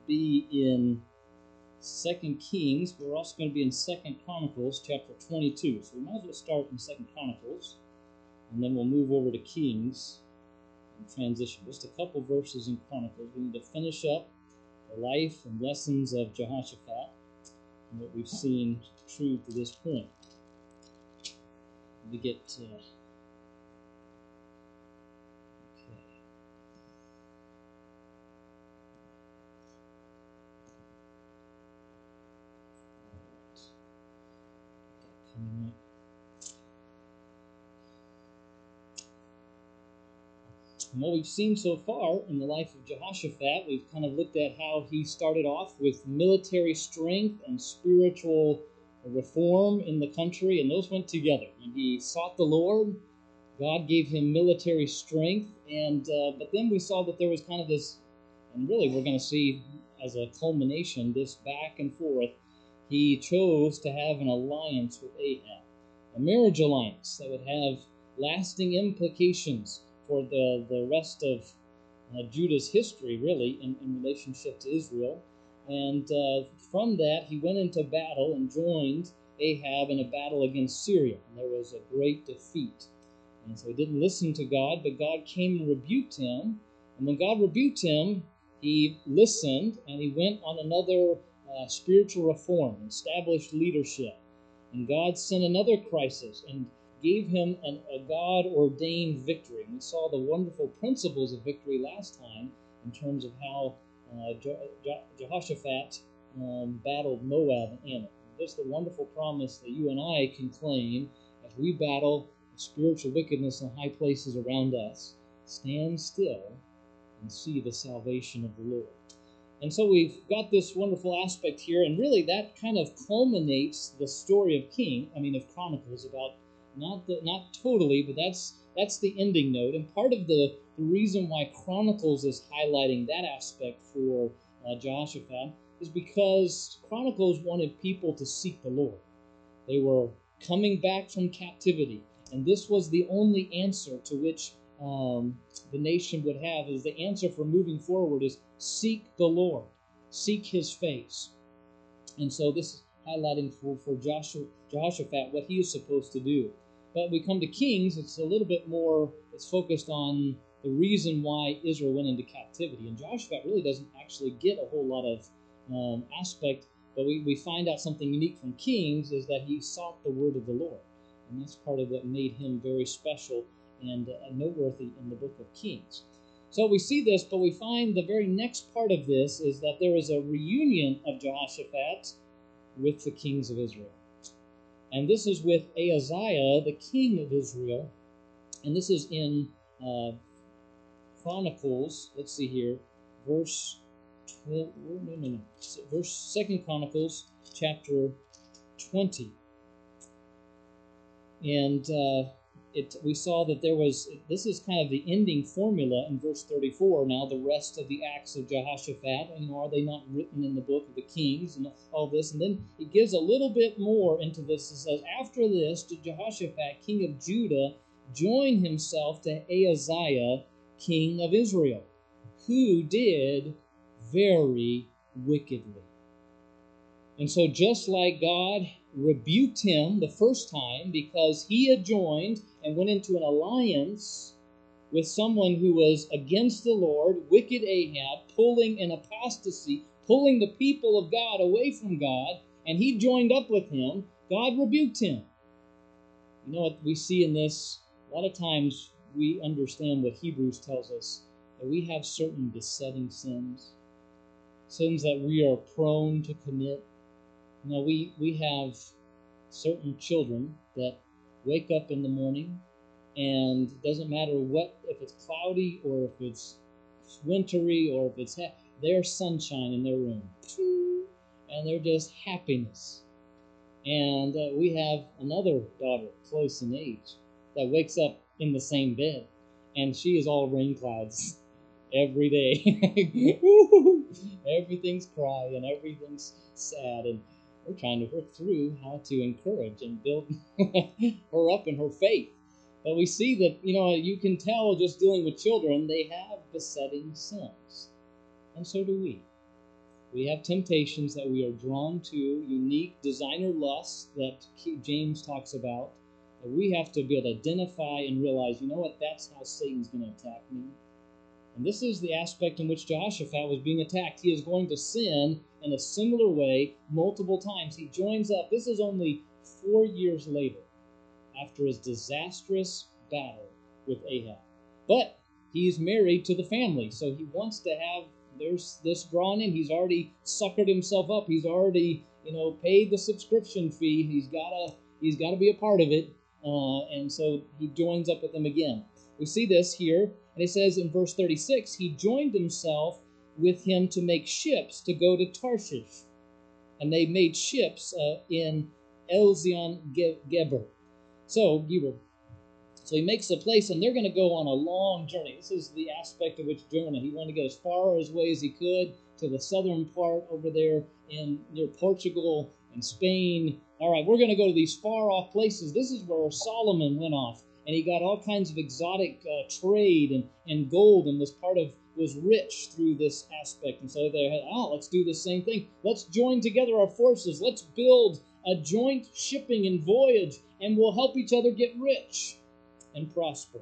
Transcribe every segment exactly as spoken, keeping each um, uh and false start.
be in Second Kings, but we're also going to be in Second Chronicles chapter twenty-two. So we might as well start in Second Chronicles, and then we'll move over to Kings and transition. Just a couple verses in Chronicles. We need to finish up the life and lessons of Jehoshaphat and what we've seen true to this point. We get uh, okay. Coming up. And what we've seen so far in the life of Jehoshaphat, we've kind of looked at how he started off with military strength and spiritual reform in the country, and those went together. When he sought the Lord, God gave him military strength, and uh, but then we saw that there was kind of this, and really we're going to see as a culmination, this back and forth. He chose to have an alliance with Ahab, a marriage alliance that would have lasting implications for the, the rest of uh, Judah's history, really, in, in relationship to Israel. And uh, from that, he went into battle and joined Ahab in a battle against Syria. And there was a great defeat. And so he didn't listen to God, but God came and rebuked him. And when God rebuked him, he listened, and he went on another uh, spiritual reform, established leadership. And God sent another crisis and gave him an, a God-ordained victory. And we saw the wonderful principles of victory last time in terms of how uh, Je- Je- Jehoshaphat um, battled Moab and Ammon. This is the wonderful promise that you and I can claim as we battle the spiritual wickedness in high places around us. Stand still and see the salvation of the Lord. And so we've got this wonderful aspect here, and really that kind of culminates the story of King, I mean of Chronicles, about not the, not totally, but that's that's the ending note. And part of the, the reason why Chronicles is highlighting that aspect for uh, Jehoshaphat is because Chronicles wanted people to seek the Lord. They were coming back from captivity, and this was the only answer to which um, the nation would have, is the answer for moving forward is seek the Lord, seek his face. And so this is highlighting for, for Joshua, Jehoshaphat what he is supposed to do. But we come to Kings, it's a little bit more, it's focused on the reason why Israel went into captivity. And Jehoshaphat really doesn't actually get a whole lot of um, aspect, but we, we find out something unique from Kings is that he sought the word of the Lord. And that's part of what made him very special and uh, noteworthy in the book of Kings. So we see this, but we find the very next part of this is that there is a reunion of Jehoshaphat with the kings of Israel. And this is with Ahaziah, the king of Israel. And this is in uh, Chronicles, let's see here, verse twelve, no, no, no, verse Second Chronicles, chapter twenty. And uh, it, we saw that there was, this is kind of the ending formula in verse thirty-four. Now the rest of the acts of Jehoshaphat, you know, are they not written in the book of the Kings and all this? And then it gives a little bit more into this. It says, after this did Jehoshaphat, king of Judah, join himself to Ahaziah, king of Israel, who did very wickedly. And so just like God rebuked him the first time because he had joined and went into an alliance with someone who was against the Lord, wicked Ahab, pulling an apostasy, pulling the people of God away from God, and he joined up with him, God rebuked him. You know what we see in this? A lot of times we understand what Hebrews tells us, that we have certain besetting sins, sins that we are prone to commit. You know, we, we have certain children that wake up in the morning, and it doesn't matter what, if it's cloudy or if it's wintry or if it's, they're sunshine in their room. And they're just happiness. And uh, we have another daughter close in age that wakes up in the same bed, and she is all rain clouds every day. Everything's cry and everything's sad, and we're trying to work through how to encourage and build her up in her faith. But we see that, you know, you can tell just dealing with children, they have besetting sins. And so do we. We have temptations that we are drawn to, unique designer lusts that James talks about, that we have to be able to identify and realize, you know what, that's how Satan's going to attack me. And this is the aspect in which Jehoshaphat was being attacked. He is going to sin in a similar way multiple times. He joins up. This is only four years later, after his disastrous battle with Ahab. But he's married to the family, so he wants to have, there's this drawn in. He's already suckered himself up. He's already, you know, paid the subscription fee. He's gotta, he's gotta be a part of it. Uh, and so he joins up with them again. We see this here, and it says in verse thirty-six, he joined himself with him to make ships to go to Tarshish. And they made ships uh, in Ezion-Geber. So, Geber. So he makes a place, and they're going to go on a long journey. This is the aspect of which Jonah, he wanted to get as far as way as he could to the southern part over there in near Portugal and Spain. All right, we're going to go to these far-off places. This is where Solomon went off, and he got all kinds of exotic uh, trade and, and gold, and was part of was rich through this aspect. And so they had, oh, let's do the same thing. Let's join together our forces. Let's build a joint shipping and voyage, and we'll help each other get rich and prosper.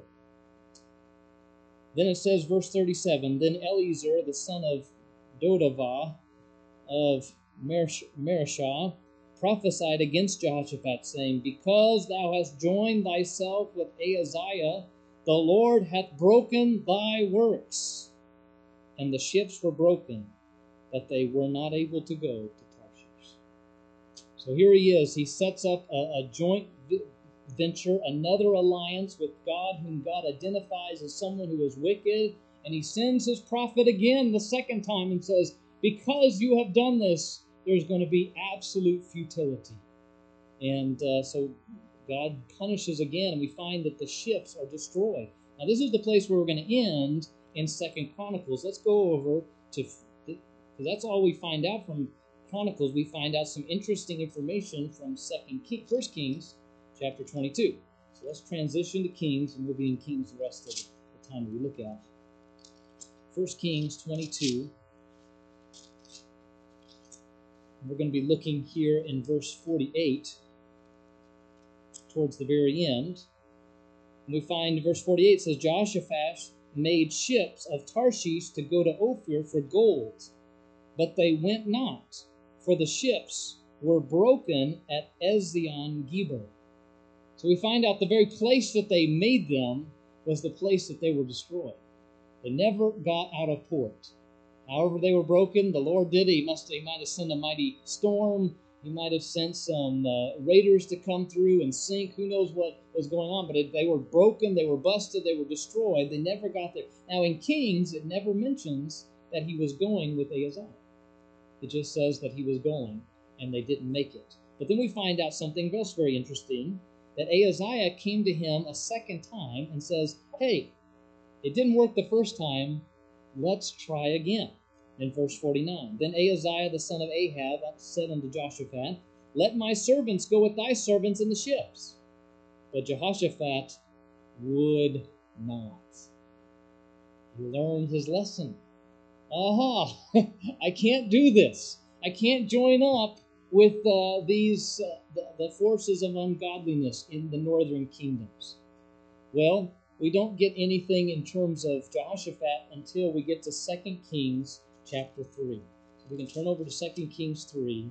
Then it says, verse thirty-seven, then Eliezer, the son of Dodavah of Mareshah, prophesied against Jehoshaphat, saying, because thou hast joined thyself with Ahaziah, the Lord hath broken thy works. And the ships were broken, that they were not able to go to Tarshish. So here he is. He sets up a, a joint venture, another alliance with God, whom God identifies as someone who is wicked. And he sends his prophet again the second time and says, because you have done this, there's going to be absolute futility. And uh, so God punishes again, and we find that the ships are destroyed. Now this is the place where we're going to end in Second Chronicles. Let's go over to, because that's all we find out from Chronicles. We find out some interesting information from Second King, First Kings, chapter twenty-two. So let's transition to Kings, and we'll be in Kings the rest of the time that we look at. First Kings twenty-two. We're going to be looking here in verse forty-eight, towards the very end. And we find verse forty-eight says, Jehoshaphat made ships of Tarshish to go to Ophir for gold, but they went not, for the ships were broken at Ezion-Geber. So we find out the very place that they made them was the place that they were destroyed. They never got out of port. However they were broken, the Lord did it. He must he might have sent a mighty storm. He might have sent some uh, raiders to come through and sink. Who knows what was going on? But it, they were broken, they were busted, they were destroyed. They never got there. Now in Kings, it never mentions that he was going with Ahaziah. It just says that he was going, and they didn't make it. But then we find out something else very interesting, that Ahaziah came to him a second time and says, hey, it didn't work the first time. Let's try again. In verse forty-nine, then Ahaziah the son of Ahab said unto Jehoshaphat, let my servants go with thy servants in the ships. But Jehoshaphat would not. He learned his lesson. Aha! I can't do this. I can't join up with uh, these uh, the, the forces of ungodliness in the northern kingdoms. Well, we don't get anything in terms of Jehoshaphat until we get to Second Kings chapter three. So we can turn over to Second Kings three.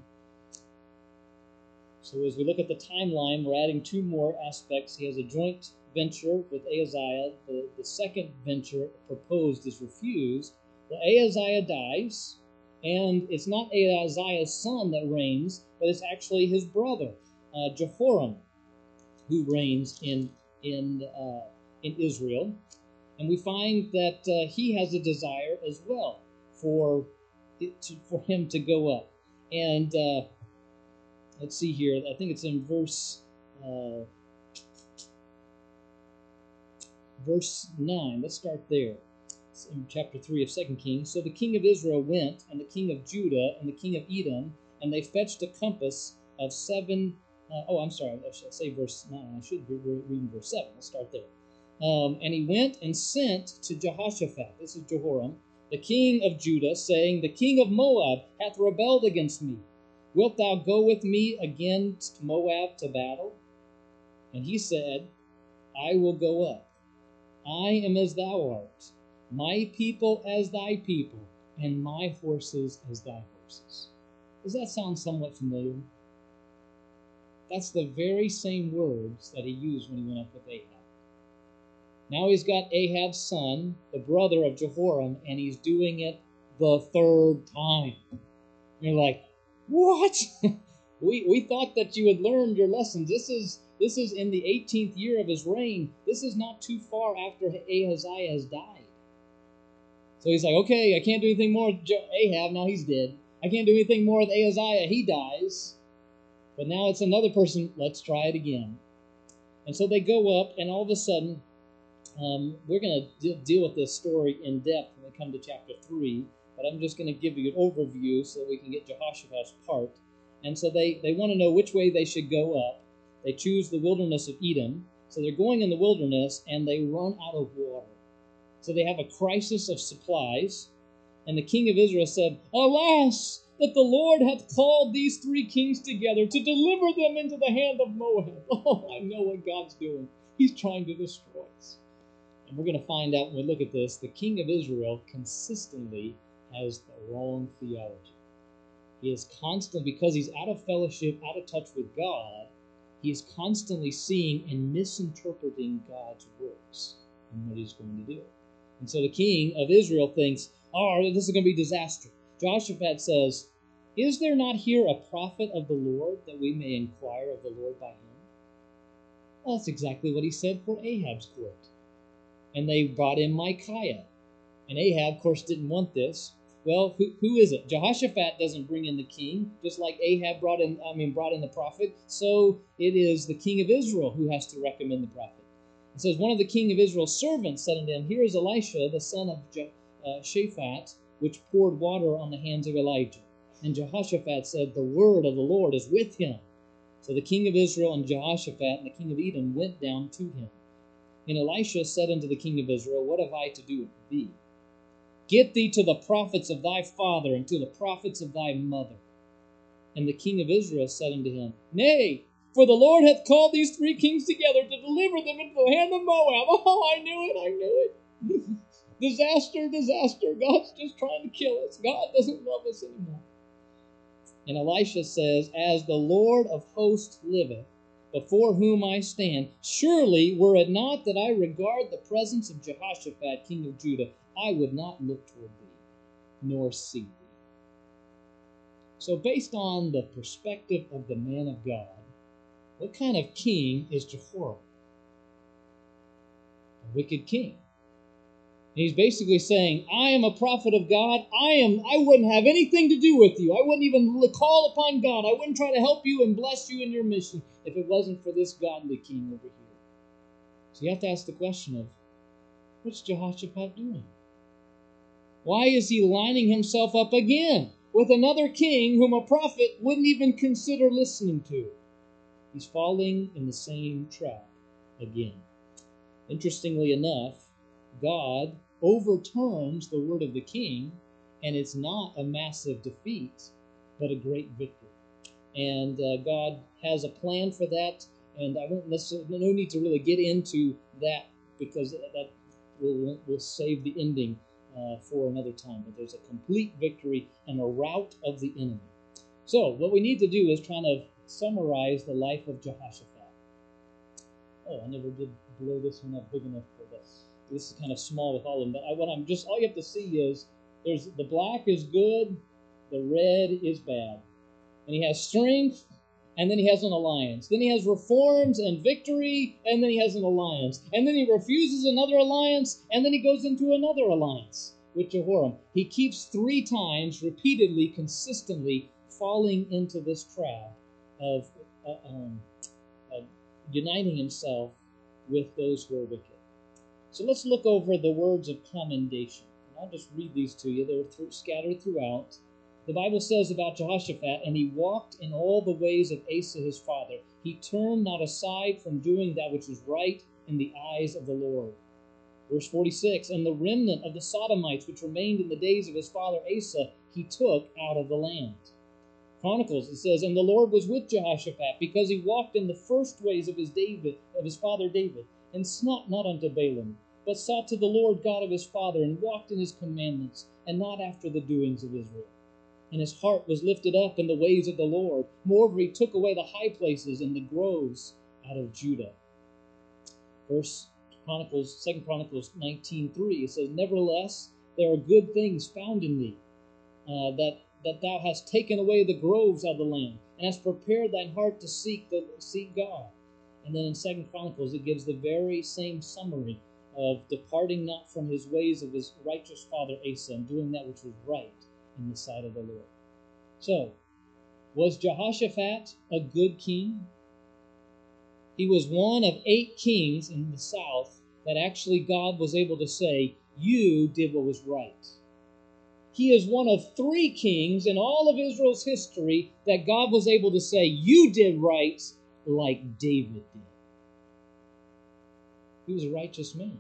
So as we look at the timeline, we're adding two more aspects. He has a joint venture with Ahaziah. The, the second venture proposed is refused. Well, Ahaziah dies, and it's not Ahaziah's son that reigns, but it's actually his brother, uh, Jehoram, who reigns in in uh, in Israel. And we find that uh, he has a desire as well for it to, for him to go up. And uh, let's see here. I think it's in verse uh, verse nine. Let's start there. It's in chapter three of Second Kings. So the king of Israel went, and the king of Judah, and the king of Edom, and they fetched a compass of seven. Uh, oh, I'm sorry. I should say verse nine. I should be reading verse seven. Let's start there. Um, and he went and sent to Jehoshaphat, this is Jehoram, the king of Judah, saying, The king of Moab hath rebelled against me. Wilt thou go with me against Moab to battle? And he said, I will go up. I am as thou art, my people as thy people, and my horses as thy horses. Does that sound somewhat familiar? That's the very same words that he used when he went up with Ahab. Now he's got Ahab's son, the brother of Jehoram, and he's doing it the third time. You're like, what? we we thought that you had learned your lessons. This is this is in the eighteenth year of his reign. This is not too far after Ahaziah has died. So he's like, okay, I can't do anything more with Ahab. Now he's dead. I can't do anything more with Ahaziah. He dies. But now it's another person. Let's try it again. And so they go up, and all of a sudden, um, we're going to de- deal with this story in depth when we come to chapter three. But I'm just going to give you an overview so that we can get Jehoshaphat's part. And so they, they want to know which way they should go up. They choose the wilderness of Edom. So they're going in the wilderness, and they run out of water. So they have a crisis of supplies. And the king of Israel said, Alas, that the Lord hath called these three kings together to deliver them into the hand of Moab. Oh, I know what God's doing. He's trying to destroy us. And we're going to find out when we look at this, the king of Israel consistently has the wrong theology. He is constantly, because he's out of fellowship, out of touch with God, he is constantly seeing and misinterpreting God's works and what he's going to do. And so the king of Israel thinks, oh, this is going to be disaster. Jehoshaphat says, Is there not here a prophet of the Lord, that we may inquire of the Lord by him? Well, that's exactly what he said for Ahab's court. And they brought in Micaiah. And Ahab, of course, didn't want this. Well, who, who is it? Jehoshaphat doesn't bring in the king, just like Ahab brought in, I mean, brought in the prophet. So it is the king of Israel who has to recommend the prophet. It says, One of the king of Israel's servants said unto him, Here is Elisha, the son of Je- uh, Shaphat, which poured water on the hands of Elijah. And Jehoshaphat said, The word of the Lord is with him. So the king of Israel and Jehoshaphat and the king of Edom went down to him. And Elisha said unto the king of Israel, What have I to do with thee? Get thee to the prophets of thy father and to the prophets of thy mother. And the king of Israel said unto him, Nay, for the Lord hath called these three kings together to deliver them into the hand of Moab. Oh, I knew it, I knew it. Disaster, disaster. God's just trying to kill us. God doesn't love us anymore. And Elisha says, As the Lord of hosts liveth, before whom I stand, surely were it not that I regard the presence of Jehoshaphat, king of Judah, I would not look toward thee, nor see thee. So based on the perspective of the man of God, what kind of king is Jehoram? A wicked king. And he's basically saying, I am a prophet of God. I am. I wouldn't have anything to do with you. I wouldn't even call upon God. I wouldn't try to help you and bless you in your mission if it wasn't for this godly king over here. So you have to ask the question of, what's Jehoshaphat doing? Why is he lining himself up again with another king whom a prophet wouldn't even consider listening to? He's falling in the same trap again. Interestingly enough, God overturns the word of the king, and it's not a massive defeat, but a great victory. And uh, God has a plan for that, and I won't necessarily, no need to really get into that, because that will, will save the ending uh, for another time. But there's a complete victory and a rout of the enemy. So what we need to do is kind of summarize the life of Jehoshaphat. Oh, I never did blow this one up big enough for this. This is kind of small with all of them, but I, what I'm just, all you have to see is, there's the black is good, the red is bad. And he has strength, and then he has an alliance. Then he has reforms and victory, and then he has an alliance. And then he refuses another alliance, and then he goes into another alliance with Jehoram. He keeps three times, repeatedly, consistently, falling into this trap of uh, um, uh, uniting himself with those who are wicked. So let's look over the words of commendation. And I'll just read these to you. They're through, scattered throughout. The Bible says about Jehoshaphat, and he walked in all the ways of Asa his father. He turned not aside from doing that which was right in the eyes of the Lord. Verse forty-six, and the remnant of the Sodomites which remained in the days of his father Asa, he took out of the land. Chronicles, it says, and the Lord was with Jehoshaphat, because he walked in the first ways of his David, of his father David, and sought not unto Baalim, but sought to the Lord God of his father, and walked in his commandments, and not after the doings of Israel. And his heart was lifted up in the ways of the Lord. Moreover, he took away the high places and the groves out of Judah. First Chronicles, Second Chronicles nineteen three, it says, nevertheless, there are good things found in thee, uh, that that thou hast taken away the groves of the land, and hast prepared thine heart to seek the seek God. And then in Second Chronicles, it gives the very same summary of departing not from his ways of his righteous father Asa, and doing that which was right in the sight of the Lord. So, was Jehoshaphat a good king? He was one of eight kings in the south that actually God was able to say, you did what was right. He is one of three kings in all of Israel's history that God was able to say, you did right like David did. He was a righteous man.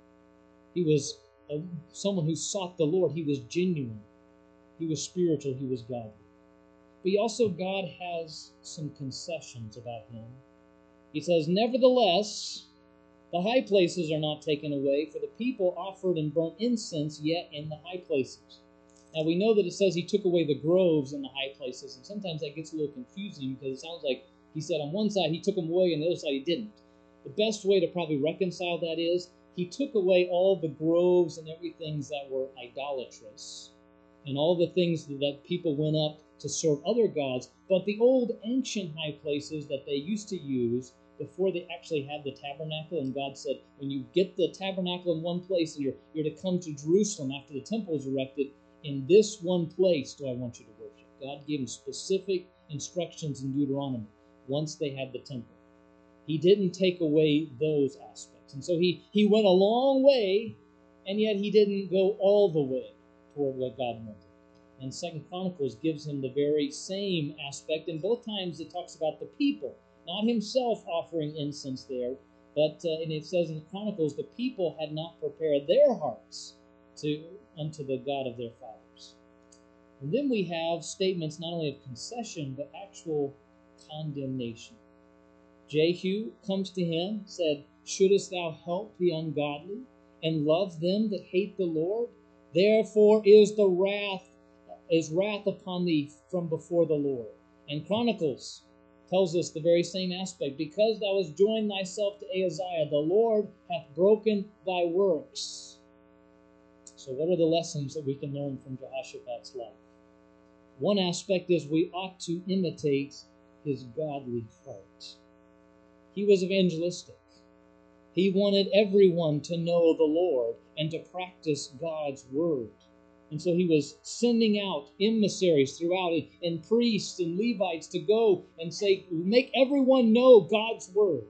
He was a, someone who sought the Lord. He was genuine. He was spiritual. He was godly. But he also, God has some concessions about him. He says, nevertheless, the high places are not taken away, for the people offered and burnt incense yet in the high places. Now, we know that it says he took away the groves in the high places, and sometimes that gets a little confusing because it sounds like he said on one side he took them away and the other side he didn't. The best way to probably reconcile that is he took away all the groves and everything that were idolatrous and all the things that people went up to serve other gods, but the old ancient high places that they used to use before they actually had the tabernacle, and God said, when you get the tabernacle in one place and you're, you're to come to Jerusalem after the temple is erected, in this one place do I want you to worship. God gave them specific instructions in Deuteronomy once they had the temple. He didn't take away those aspects. And so he, he went a long way, and yet he didn't go all the way toward what God wanted. And Second Chronicles gives him the very same aspect, and both times it talks about the people, not himself offering incense there, but uh, and it says in the Chronicles, the people had not prepared their hearts to unto the God of their fathers. And then we have statements not only of concession, but actual condemnation. Jehu comes to him, said, shouldest thou help the ungodly and love them that hate the Lord? Therefore is the wrath is wrath upon thee from before the Lord. And Chronicles tells us the very same aspect. Because thou hast joined thyself to Ahaziah, the Lord hath broken thy works. So what are the lessons that we can learn from Jehoshaphat's life? One aspect is we ought to imitate his godly heart. He was evangelistic. He wanted everyone to know the Lord and to practice God's word. And so he was sending out emissaries throughout, and, and priests and Levites to go and say, make everyone know God's word.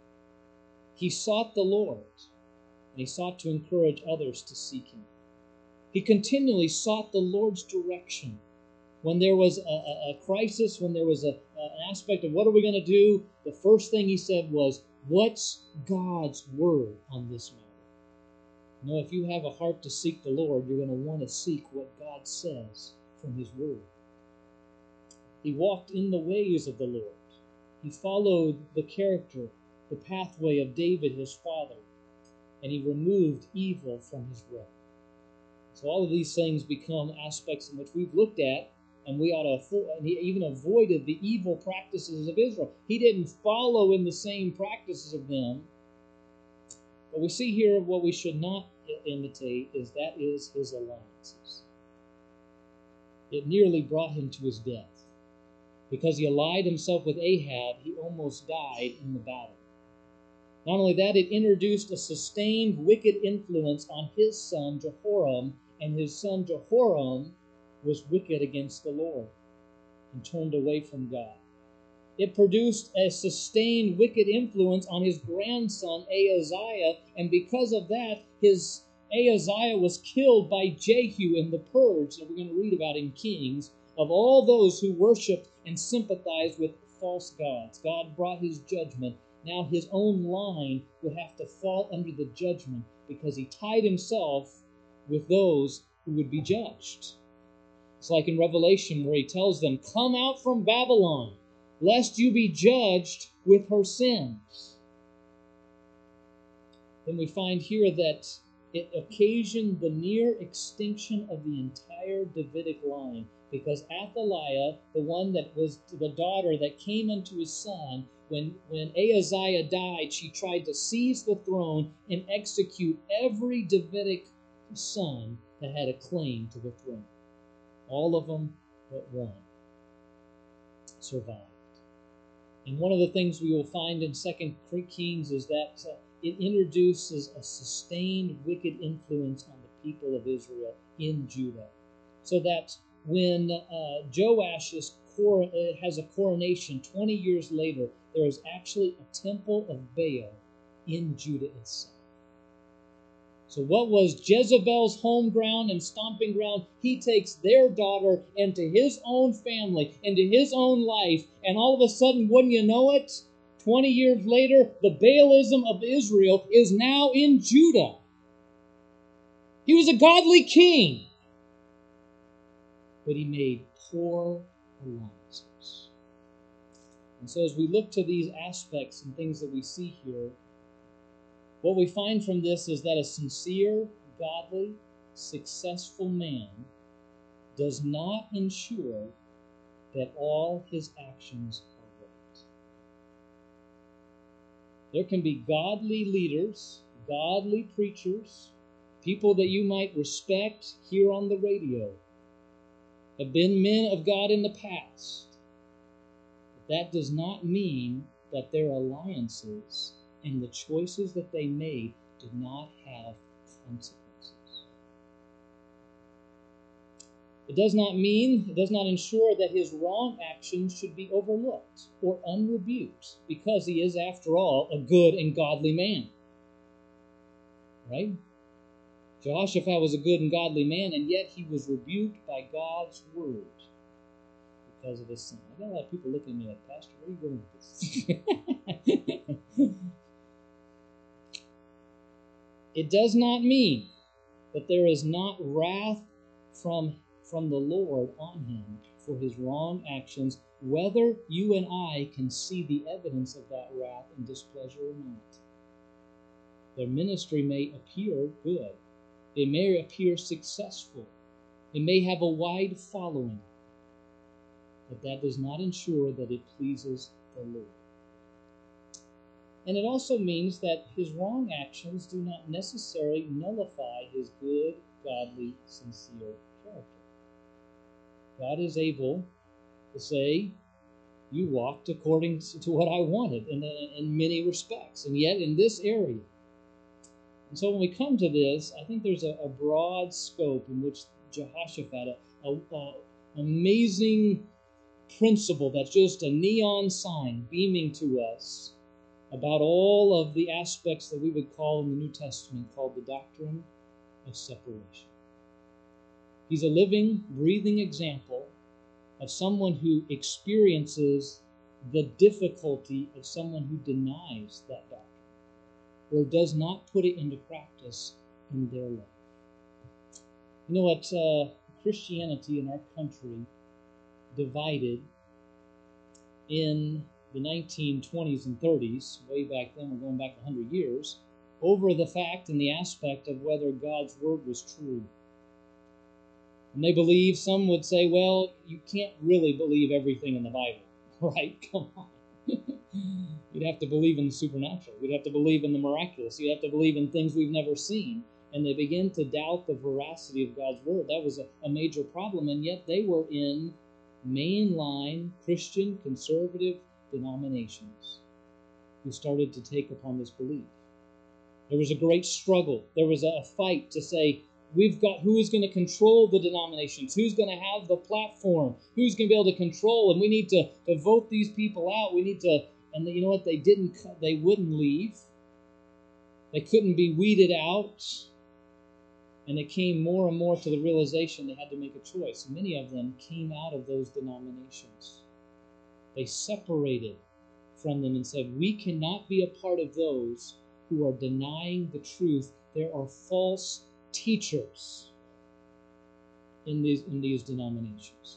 He sought the Lord, and he sought to encourage others to seek him. He continually sought the Lord's direction. When there was a, a, a crisis, when there was a, a, an aspect of what are we going to do, the first thing he said was, what's God's word on this matter? You know, if you have a heart to seek the Lord, you're going to want to seek what God says from his word. He walked in the ways of the Lord. He followed the character, the pathway of David, his father, and he removed evil from his realm. So all of these things become aspects in which we've looked at, and we ought to, and he even avoided the evil practices of Israel. He didn't follow in the same practices of them. But we see here what we should not imitate is that is his alliances. It nearly brought him to his death. Because he allied himself with Ahab, he almost died in the battle. Not only that, it introduced a sustained wicked influence on his son Jehoram, and his son Jehoram was wicked against the Lord and turned away from God. It produced a sustained wicked influence on his grandson Ahaziah, and because of that, his Ahaziah was killed by Jehu in the purge that we're going to read about in Kings, of all those who worshipped and sympathized with false gods. God brought his judgment. Now his own line would have to fall under the judgment because he tied himself with those who would be judged. It's like in Revelation where he tells them, "Come out from Babylon, lest you be judged with her sins." Then we find here that it occasioned the near extinction of the entire Davidic line, because Athaliah, the one that was the daughter that came unto his son, when, when Ahaziah died, she tried to seize the throne and execute every Davidic son that had a claim to the throne. All of them but one survived. And one of the things we will find in Second Kings is that uh, it introduces a sustained wicked influence on the people of Israel in Judah. So that when uh, Joash is cor- has a coronation twenty years later, there is actually a temple of Baal in Judah itself. So what was Jezebel's home ground and stomping ground, he takes their daughter into his own family, into his own life, and all of a sudden, wouldn't you know it, twenty years later, the Baalism of Israel is now in Judah. He was a godly king, but he made poor alliances. And so as we look to these aspects and things that we see here, what we find from this is that a sincere, godly, successful man does not ensure that all his actions are right. There can be godly leaders, godly preachers, people that you might respect here on the radio, have been men of God in the past. But that does not mean that their alliances and the choices that they made did not have consequences. It does not mean, it does not ensure that his wrong actions should be overlooked or unrebuked, because he is, after all, a good and godly man. Right? Jehoshaphat was a good and godly man, and yet he was rebuked by God's word because of his sin. I got a lot of people looking at me like, "Pastor, where are you going with this?" It does not mean that there is not wrath from, from the Lord on him for his wrong actions, whether you and I can see the evidence of that wrath and displeasure or not. Their ministry may appear good. They may appear successful. They may have a wide following. But that does not ensure that it pleases the Lord. And it also means that his wrong actions do not necessarily nullify his good, godly, sincere character. God is able to say, "You walked according to what I wanted," in, in many respects, and yet in this area. And so when we come to this, I think there's a, a broad scope in which Jehoshaphat, a, a, a amazing principle that's just a neon sign beaming to us about all of the aspects that we would call in the New Testament called the doctrine of separation. He's a living, breathing example of someone who experiences the difficulty of someone who denies that doctrine or does not put it into practice in their life. You know what? Uh, Christianity in our country divided in the nineteen twenties and thirties, way back then, we're going back one hundred years, over the fact and the aspect of whether God's word was true. And they believe, some would say, well, you can't really believe everything in the Bible, right? Come on. You'd have to believe in the supernatural. You'd have to believe in the miraculous. You'd have to believe in things we've never seen. And they begin to doubt the veracity of God's word. That was a, a major problem, and yet they were in mainline Christian conservative denominations who started to take upon this belief. There was a great struggle. There was a fight to say, we've got who is going to control the denominations, who's going to have the platform, who's going to be able to control, and we need to, to vote these people out. We need to, and you know what? They didn't. They wouldn't leave. They couldn't be weeded out. And it came more and more to the realization they had to make a choice. Many of them came out of those denominations. They separated from them and said, we cannot be a part of those who are denying the truth there are false teachers in these in these denominations.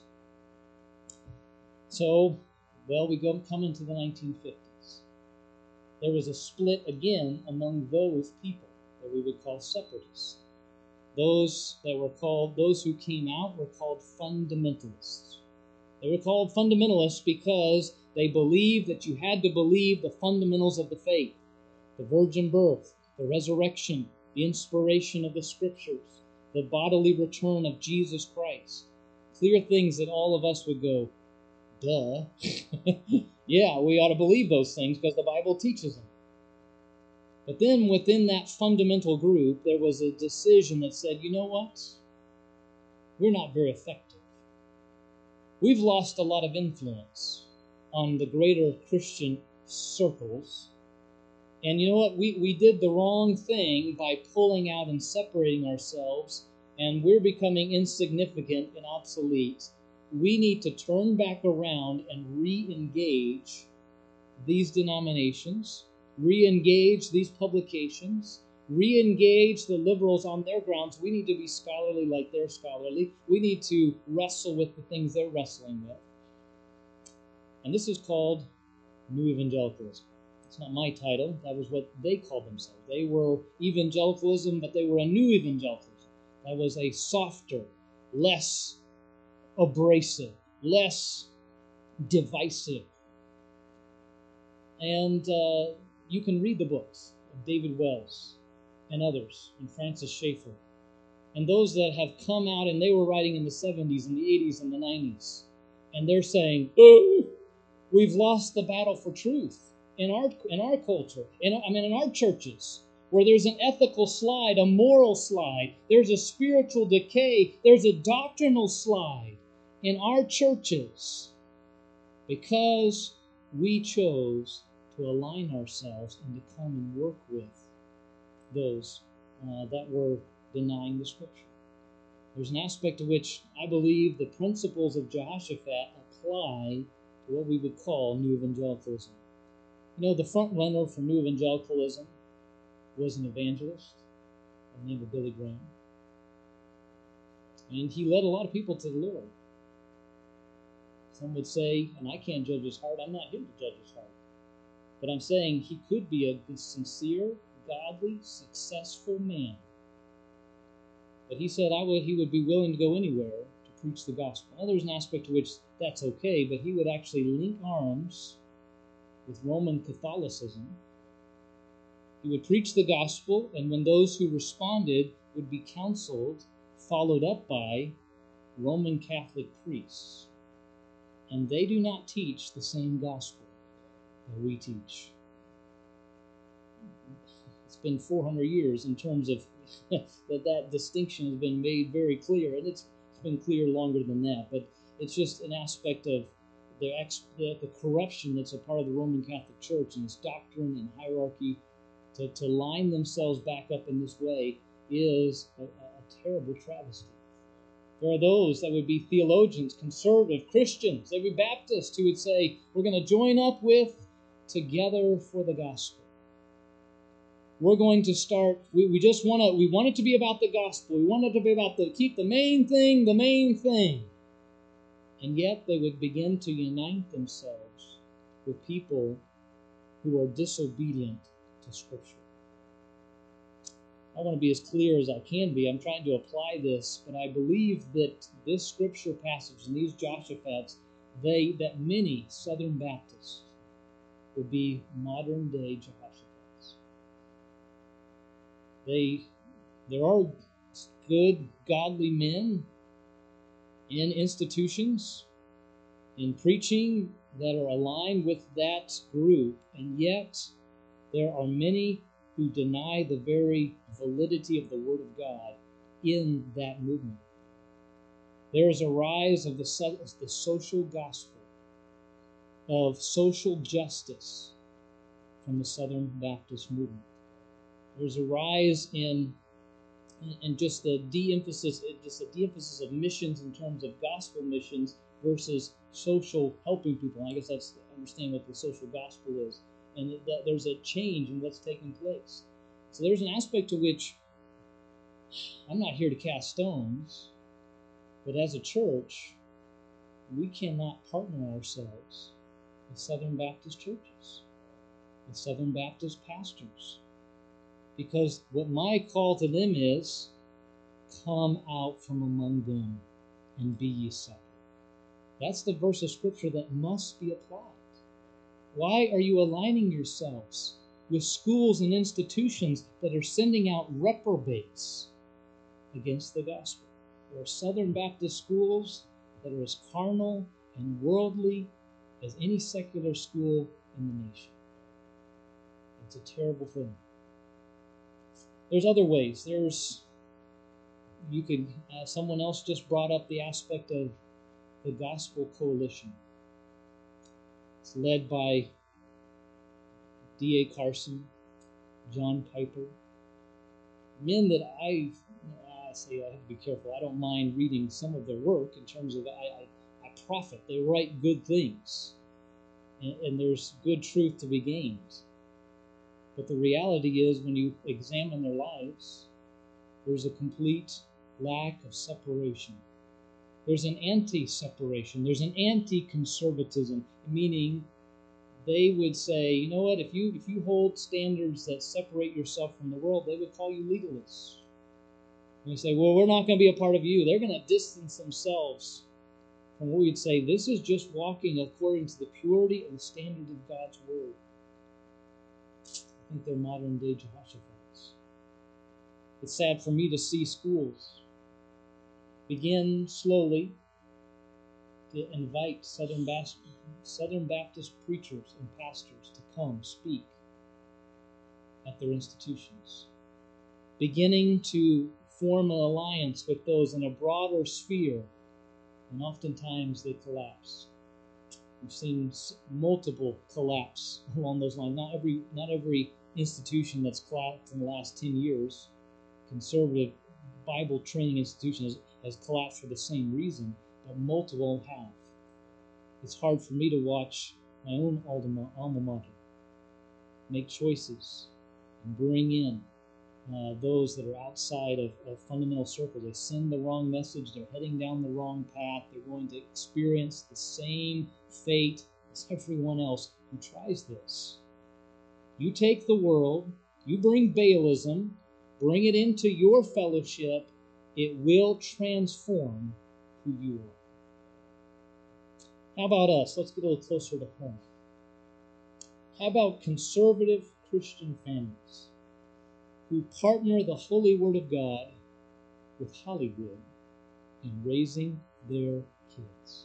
So, well, we go come into the nineteen fifties. There was a split again among those people that we would call separatists. Those that were called, those who came out were called fundamentalists. They were called fundamentalists because they believed that you had to believe the fundamentals of the faith, the virgin birth, the resurrection, the inspiration of the Scriptures, the bodily return of Jesus Christ. Clear things that all of us would go, duh. Yeah, we ought to believe those things because the Bible teaches them. But then within that fundamental group, there was a decision that said, you know what? We're not very effective. We've lost a lot of influence on the greater Christian circles. And you know what? We, we did the wrong thing by pulling out and separating ourselves, and we're becoming insignificant and obsolete. We need to turn back around and re-engage these denominations, re-engage these publications, re-engage the liberals on their grounds. We need to be scholarly like they're scholarly. We need to wrestle with the things they're wrestling with. And this is called New Evangelicalism. It's not my title. That was what they called themselves. They were evangelicalism, but they were a new evangelicalism. That was a softer, less abrasive, less divisive. And uh, you can read the books of David Wells and others, and Francis Schaeffer, and those that have come out, and they were writing in the seventies and the eighties and the nineties, and they're saying, oh, we've lost the battle for truth in our in our culture, in, I mean in our churches, where there's an ethical slide, a moral slide, there's a spiritual decay, there's a doctrinal slide in our churches because we chose to align ourselves and to come and work with those uh, that were denying the Scripture. There's an aspect to which I believe the principles of Jehoshaphat apply to what we would call New Evangelicalism. You know, the front runner for New Evangelicalism was an evangelist by the name of Billy Graham. And he led a lot of people to the Lord. Some would say, and I can't judge his heart, I'm not here to judge his heart, but I'm saying he could be a sincere, godly, successful man. But he said I would, he would be willing to go anywhere to preach the gospel. Now there's an aspect to which that's okay, but he would actually link arms with Roman Catholicism. He would preach the gospel, and when those who responded would be counseled, followed up by Roman Catholic priests. And they do not teach the same gospel that we teach. It's been four hundred years in terms of that that distinction has been made very clear, and it's, it's been clear longer than that, but it's just an aspect of the, ex, the, the corruption that's a part of the Roman Catholic Church and its doctrine and hierarchy. To, to line themselves back up in this way is a, a terrible travesty. There are those that would be theologians, conservative Christians, they would be Baptists who would say, we're going to join up with Together for the Gospel. We're going to start, we, we just want to, we want it to be about the gospel. We want it to be about the, keep the main thing, the main thing. And yet they would begin to unite themselves with people who are disobedient to Scripture. I want to be as clear as I can be. I'm trying to apply this, but I believe that this Scripture passage and these Joshaphats, they, that many Southern Baptists would be modern-day Jehoshaphat. They, there are good, godly men in institutions, in preaching, that are aligned with that group, and yet there are many who deny the very validity of the Word of God in that movement. There is a rise of the, the social gospel, of social justice from the Southern Baptist movement. There's a rise in, in just the de-emphasis, just the de-emphasis of missions in terms of gospel missions versus social helping people. And I guess that's understand what the social gospel is. And that there's a change in what's taking place. So there's an aspect to which I'm not here to cast stones, but as a church, we cannot partner ourselves with Southern Baptist churches, with Southern Baptist pastors, because what my call to them is, come out from among them and be ye separate. That's the verse of Scripture that must be applied. Why are you aligning yourselves with schools and institutions that are sending out reprobates against the gospel? There are Southern Baptist schools that are as carnal and worldly as any secular school in the nation. It's a terrible thing. There's other ways. There's, you could, uh, someone else just brought up the aspect of the Gospel Coalition. It's led by D A Carson, John Piper, men that I, I say I have to be careful. I don't mind reading some of their work in terms of I, I, I profit. They write good things, and, and there's good truth to be gained. But the reality is, when you examine their lives, there's a complete lack of separation. There's an anti-separation. There's an anti-conservatism, meaning they would say, you know what, if you if you hold standards that separate yourself from the world, they would call you legalists. And they say, well, we're not going to be a part of you. They're going to distance themselves from what we'd say, this is just walking according to the purity and the standard of God's Word. I think they're modern day Jehoshaphat's. It's sad for me to see schools begin slowly to invite Southern Baptist, Southern Baptist preachers and pastors to come speak at their institutions, beginning to form an alliance with those in a broader sphere, and oftentimes they collapse. We've seen multiple collapse along those lines. Not every, not every institution that's collapsed in the last ten years, conservative Bible training institution has, has collapsed for the same reason, but multiple have. It's hard for me to watch my own alma mater make choices and bring in uh, those that are outside of, of fundamental circles. They send the wrong message. They're heading down the wrong path. They're going to experience the same fate as everyone else who tries this. You take the world, you bring Baalism, bring it into your fellowship, it will transform who you are. How about us? Let's get a little closer to home. How about conservative Christian families who partner the holy Word of God with Hollywood in raising their kids?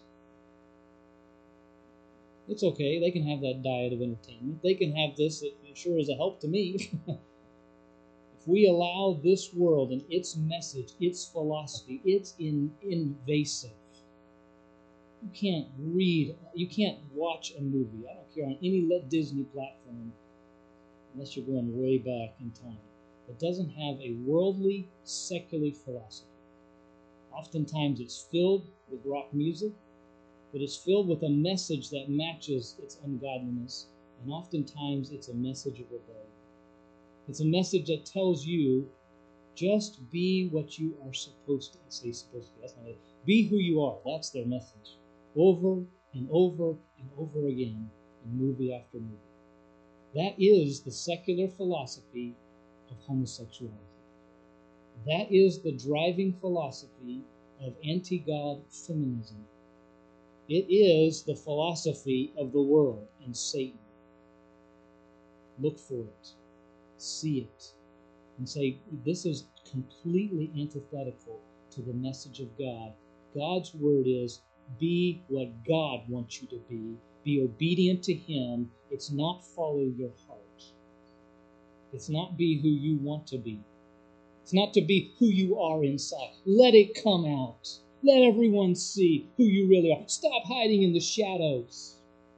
It's okay. They can have that diet of entertainment. They can have this. It sure is a help to me. If we allow this world and its message, its philosophy, it's in, invasive. You can't read, you can't watch a movie, I don't care, on any Disney platform, unless you're going way back in time, that doesn't have a worldly, secular philosophy. Oftentimes it's filled with rock music, but it's filled with a message that matches its ungodliness, and oftentimes it's a message of rebellion. It's a message that tells you, just be what you are supposed to say supposed to be. That's not it. Be who you are. That's their message. Over and over and over again in movie after movie. That is the secular philosophy of homosexuality. That is the driving philosophy of anti-God feminism. It is the philosophy of the world and Satan. Look for it. See it. And say, this is completely antithetical to the message of God. God's word is, be what God wants you to be. Be obedient to Him. It's not follow your heart. It's not be who you want to be. It's not to be who you are inside. Let it come out. Let everyone see who you really are. Stop hiding in the shadows.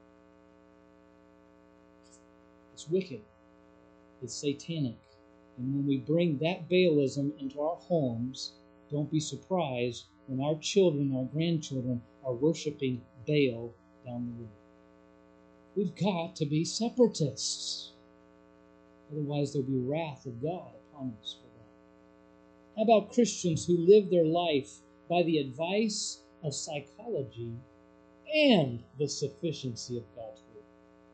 It's wicked. It's satanic. And when we bring that Baalism into our homes, don't be surprised when our children, our grandchildren are worshiping Baal down the road. We've got to be separatists. Otherwise, there'll be wrath of God upon us for that. How about Christians who live their life by the advice of psychology and the sufficiency of God's Word?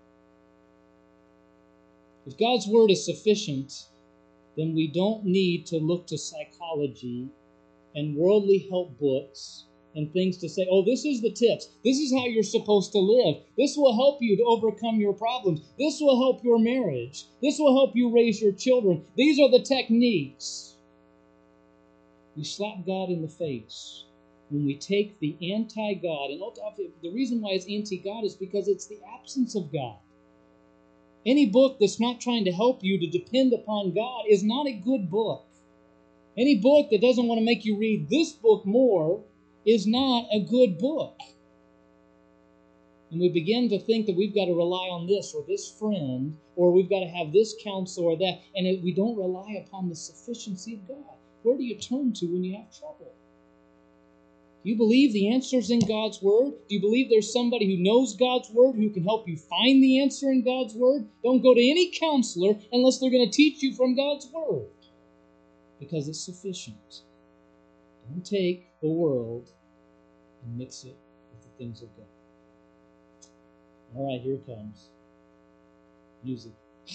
If God's Word is sufficient, then we don't need to look to psychology and worldly help books and things to say, oh, this is the tips. This is how you're supposed to live. This will help you to overcome your problems. This will help your marriage. This will help you raise your children. These are the techniques. We slap God in the face when we take the anti-God, and the reason why it's anti-God is because it's the absence of God. Any book that's not trying to help you to depend upon God is not a good book. Any book that doesn't want to make you read this book more is not a good book. And we begin to think that we've got to rely on this or this friend, or we've got to have this counsel or that, and it, we don't rely upon the sufficiency of God. Where do you turn to when you have trouble? Do you believe the answer's in God's Word? Do you believe there's somebody who knows God's Word who can help you find the answer in God's Word? Don't go to any counselor unless they're going to teach you from God's Word, because it's sufficient. Don't take the world and mix it with the things of God. All right, here it comes. Music.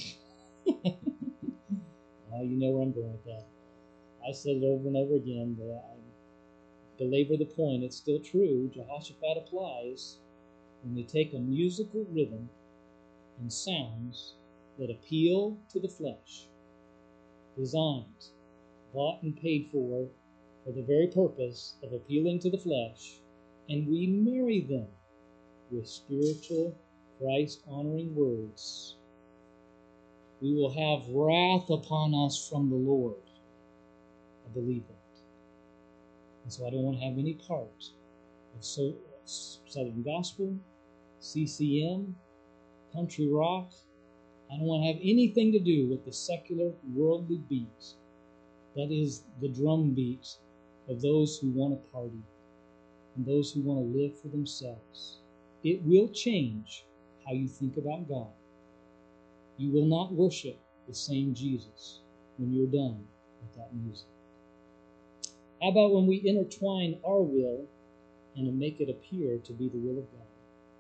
Oh, you know where I'm going with that. I said it over and over again, but I belabor the point. It's still true. Jehoshaphat applies when we take a musical rhythm and sounds that appeal to the flesh, designed, bought and paid for, for the very purpose of appealing to the flesh, and we marry them with spiritual, Christ-honoring words. We will have wrath upon us from the Lord. I believe that. And so I don't want to have any part of so, Southern Gospel, C C M, country rock. I don't want to have anything to do with the secular, worldly beat. That is the drum beat of those who want to party and those who want to live for themselves. It will change how you think about God. You will not worship the same Jesus when you're done with that music. How about when we intertwine our will and make it appear to be the will of God?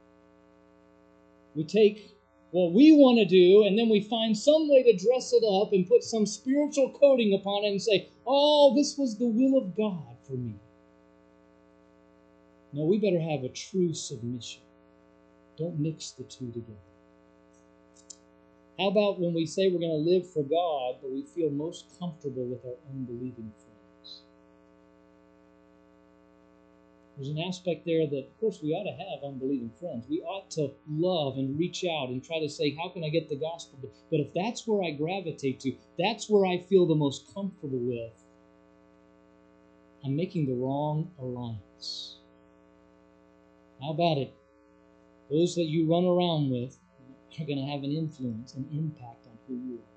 We take what we want to do and then we find some way to dress it up and put some spiritual coating upon it and say, oh, this was the will of God for me. No, we better have a true submission. Don't mix the two together. How about when we say we're going to live for God, but we feel most comfortable with our unbelieving friends? There's an aspect there that, of course, we ought to have unbelieving friends. We ought to love and reach out and try to say, how can I get the gospel? But if that's where I gravitate to, that's where I feel the most comfortable with, I'm making the wrong alliance. How about it? Those that you run around with are going to have an influence, an impact on who you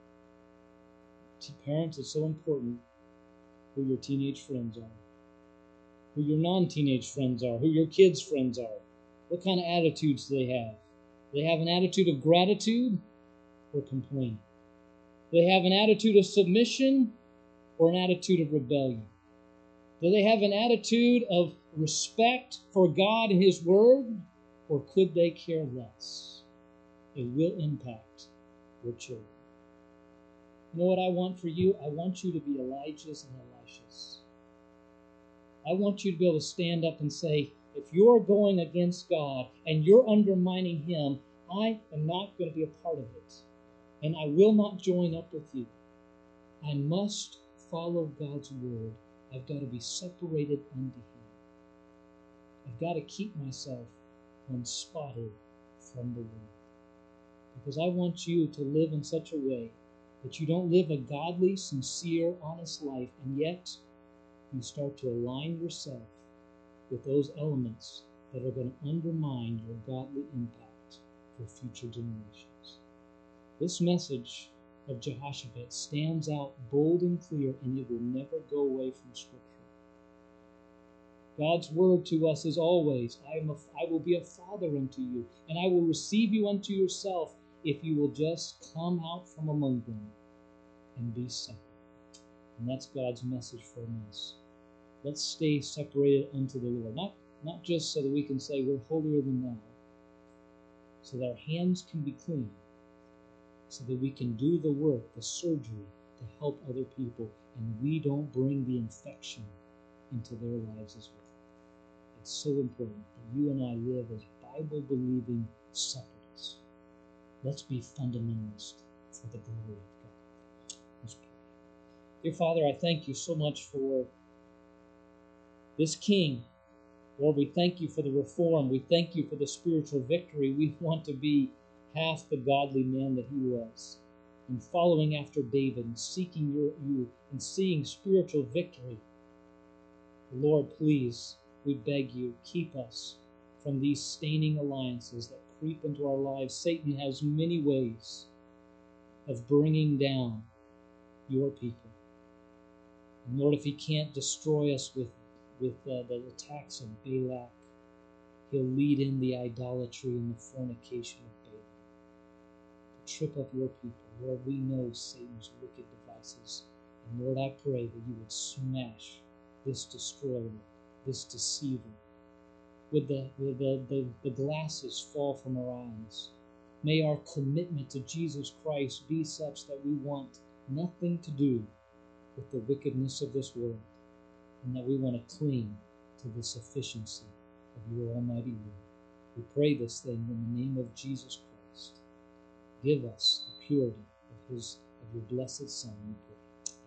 are. Parents, it's so important who your teenage friends are, who your non-teenage friends are, who your kids' friends are. What kind of attitudes do they have? Do they have an attitude of gratitude or complaint? Do they have an attitude of submission or an attitude of rebellion? Do they have an attitude of respect for God and His Word, or could they care less? It will impact your children. You know what I want for you? I want you to be Elijahs and Elishas. I want you to be able to stand up and say, if you're going against God and you're undermining Him, I am not going to be a part of it. And I will not join up with you. I must follow God's word. I've got to be separated unto Him. I've got to keep myself unspotted from the world. Because I want you to live in such a way that you don't live a godly, sincere, honest life, and yet you start to align yourself with those elements that are going to undermine your godly impact for future generations. This message of Jehoshaphat stands out bold and clear, and it will never go away from Scripture. God's word to us is always, I, am a, I will be a father unto you, and I will receive you unto yourself if you will just come out from among them and be separate. And that's God's message for us. Let's stay separated unto the Lord. Not, not just so that we can say we're holier than thou, so that our hands can be clean, so that we can do the work, the surgery, to help other people, and we don't bring the infection into their lives as well. It's so important that you and I live as Bible-believing separatists. Let's be fundamentalist for the glory of God. Let's pray. Dear Father, I thank you so much for this King. Lord, we thank you for the reform. We thank you for the spiritual victory. We want to be half the godly man that he was, and following after David and seeking your, you and seeing spiritual victory. Lord, please, we beg you, keep us from these staining alliances that creep into our lives. Satan has many ways of bringing down your people. And Lord, if he can't destroy us with, with uh, the attacks of Balak, he'll lead in the idolatry and the fornication of Balaam to trip up your people. Lord, we know Satan's wicked devices. And Lord, I pray that you would smash this destroyer, this deceiver. Would the, the, the, the glasses fall from our eyes? May our commitment to Jesus Christ be such that we want nothing to do with the wickedness of this world, and that we want to cling to the sufficiency of your almighty will. We pray this thing in the name of Jesus Christ. Give us the purity of his of your blessed Son, we pray.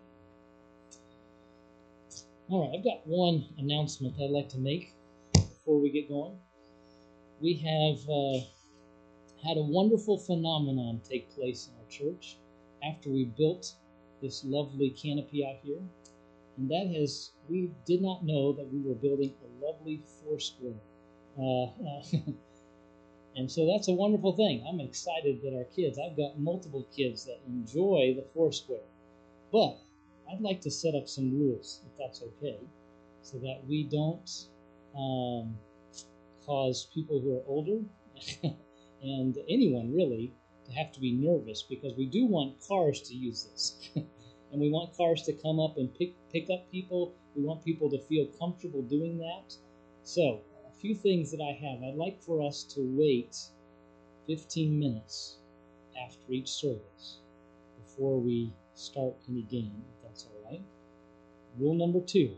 All right, I've got one announcement I'd like to make before we get going. We have uh, had a wonderful phenomenon take place in our church after we built this lovely canopy out here. And that is, we did not know that we were building a lovely Foursquare. Uh, uh, and so that's a wonderful thing. I'm excited that our kids, I've got multiple kids that enjoy the Foursquare. But I'd like to set up some rules, if that's okay, so that we don't um, cause people who are older and anyone really to have to be nervous, because we do want cars to use this. And we want cars to come up and pick pick up people. We want people to feel comfortable doing that. So, a few things that I have. I'd like for us to wait fifteen minutes after each service before we start any game, if that's all right. Rule number two.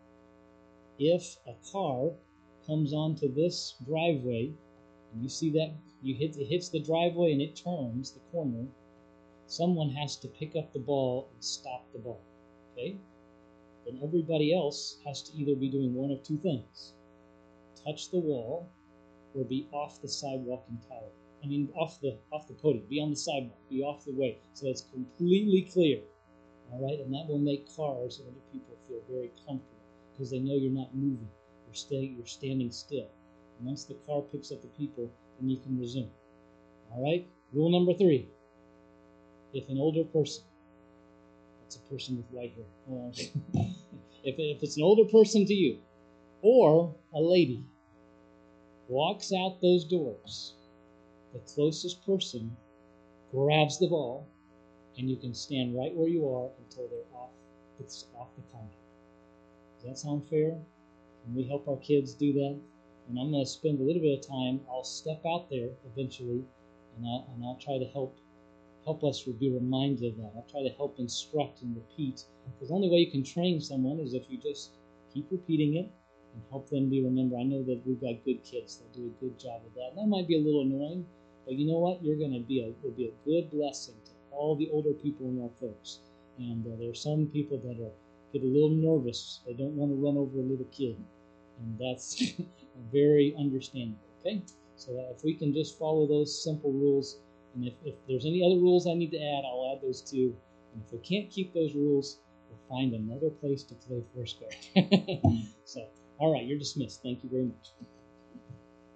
If a car comes onto this driveway, and you see that you hit it hits the driveway and it turns the corner, someone has to pick up the ball and stop the ball, okay? Then everybody else has to either be doing one of two things: touch the wall or be off the sidewalk entirely. I mean, off the off the podium, be on the sidewalk, be off the way, so it's completely clear, all right? And that will make cars and other people feel very comfortable, because they know you're not moving, you're staying, you're standing still. And once the car picks up the people, then you can resume, all right? Rule number three. If an older person, that's a person with white hair, uh, if, if it's an older person to you, or a lady, walks out those doors, the closest person grabs the ball, and you can stand right where you are until they're off, it's off the contact. Does that sound fair? Can we help our kids do that? And I'm going to spend a little bit of time. I'll step out there eventually, and I'll, and I'll try to help help us be reminded of that. I'll try to help instruct and repeat, because the only way you can train someone is if you just keep repeating it and help them be remember. I know that we've got good kids that do a good job of that. And that might be a little annoying, but you know what? You're going to be a, it'll be a good blessing to all the older people in our folks. And uh, there are some people that are get a little nervous. They don't want to run over a little kid, and that's very understandable. Okay, so if we can just follow those simple rules. And if, if there's any other rules I need to add, I'll add those too. And if we can't keep those rules, we'll find another place to play Foursquare. So, all right, you're dismissed. Thank you very much.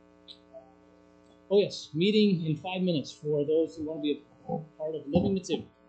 Oh, yes, meeting in five minutes for those who want to be a part of Living the Two.